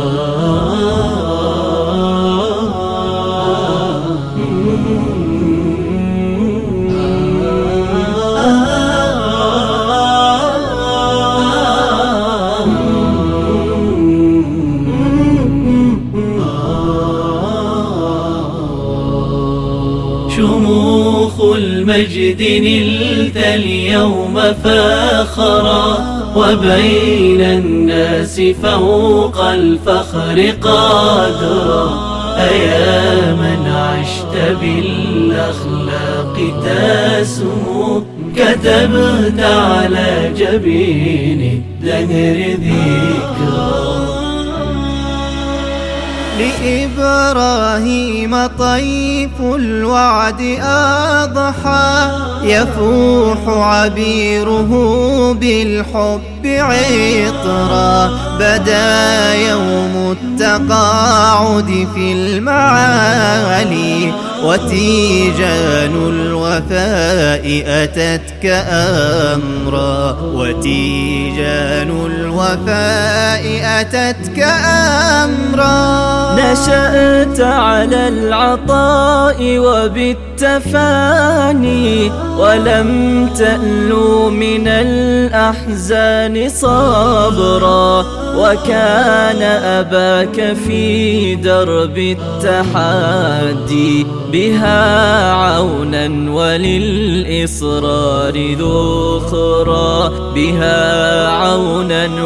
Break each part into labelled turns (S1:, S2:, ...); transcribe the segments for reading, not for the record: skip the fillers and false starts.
S1: شموخ المجد نلت اليوم فاخرا، وبين الناس فوق الفخر قادرا. أيا من عشت بالأخلاق تسمو، كتبت على جبين الدهر ذكرا.
S2: لإبراهيم طيف الوعد أضحى، يفوح عبيره بالحب عطرا. بدا يوم التقاعد في المعالي، وتيجان الوفاء أتتك أمرا. وتيجان الوفاء أتتك أمرا.
S3: نشأت على العطاء وبالتفاني، ولم تألو من الأحزان صبرا. وكان أباك في درب التحدي بها عونا، وللإصرار ذخرا. بها عونا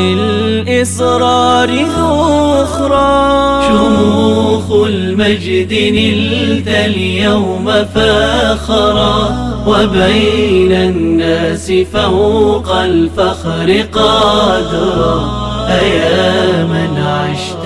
S3: وللإصرار ذخرا.
S1: شموخ المجد نلت اليوم فاخرا، وبين الناس فوق الفخر قادرا. أيا من عشت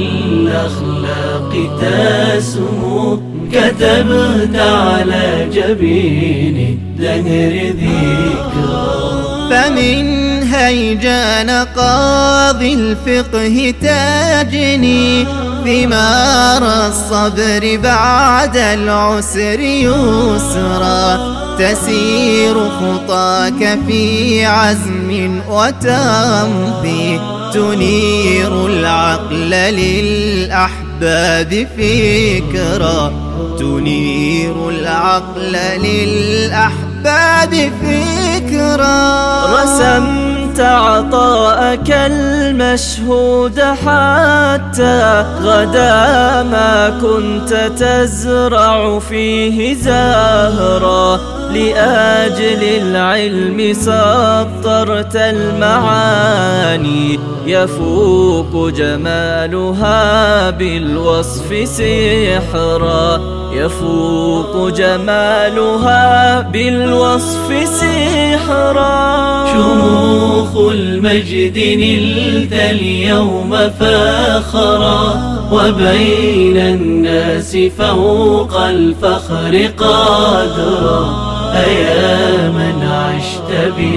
S1: بالأخلاق تسمو، كتبت على جبين الدهر ذكرا.
S2: فمن هيجان قاضي الفقه تجني، ثمار الصبر بعد العسر يسرا. تسير خطاك في عزم وتمضي، تنير العقل للأحباب فكرا. تنير العقل للأحباب فكرا.
S3: رسمت عطاءك المشهود حتى غدا ما كنت تزرع فيه زهرا. لأجل العلم سطرت المعاني، يفوق جمالها بالوصف سحرا. يفوق جمالها بالوصف سحرا.
S1: شموخ المجد نلت اليوم فاخرا، وبين الناس فوق الفخر قادرا. أيا من عشت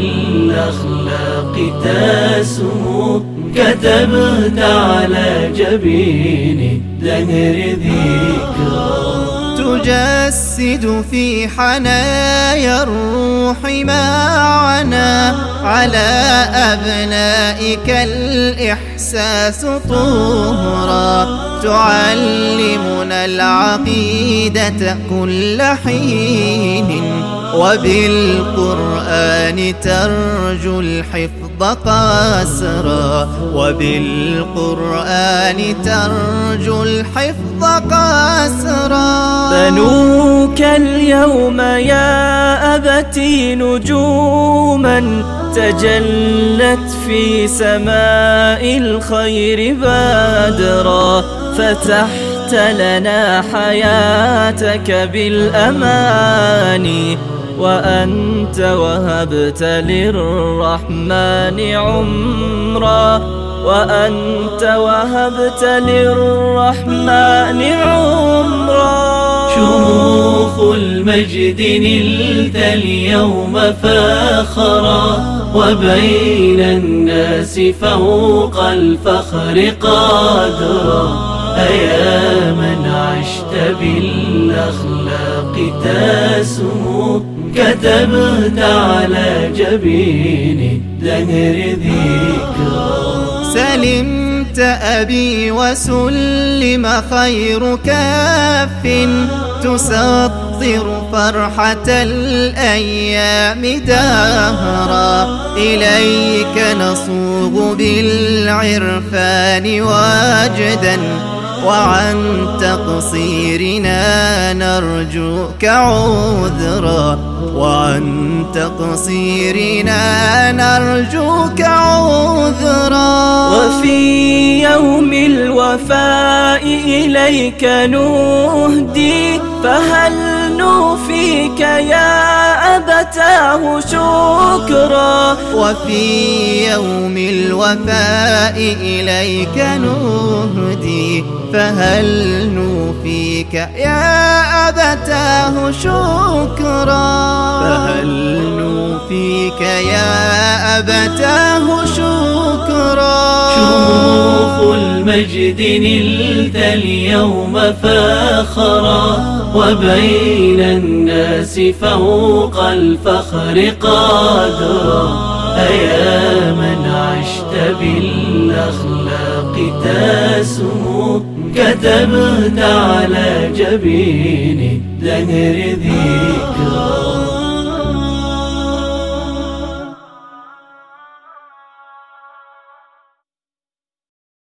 S1: بالأخلاق تسمو، كتبت على جبين الدهر ذكرا.
S2: تجسد في حنايا الروح معنا، على أبنائك الإحساس طهرا. تعلمنا العقيدة كل حين، وبالقرآن ترجو الحفظ قاسرا. وبالقرآن ترجو الحفظ قاسرا.
S3: بنوك اليوم يا أبتي نجوما، تجلت في سماء الخير بادرا. فتحت لنا حياتك بالأمان، وأنت وهبت للرحمن عمرا. وأنت وهبت للرحمن عمرا.
S1: شموخ المجد نلت اليوم فاخرا، وبين الناس فوق الفخر قادرا. أيا من عشت بالأخلاق تسمو، كتبت على جبين الدهر ذكرا.
S2: سلمت أنت أبي وسلم خير كاف تسطر فرحة الأيام دهرا. إليك نصوغ بالعرفان واجدا وعن تقصيرنا نرجوك عذرا. وعن تقصيرنا نرجوك عذرا.
S3: وفي يوم الوفاء إليك نهدي فهل نوفيك يا أبتاه شكرا.
S2: وفي يوم الوفاء إليك نهدي فهل نوفيك يا أبتاه شكرا. فهل نوفيك يا أبتاه شكرا.
S1: شموخ المجد نلت اليوم فاخرا وبين الناس فوق الفخر قادرا. أيا من عشت بالأخلاق تسمو كتبت على جبين الدهر ذكرا.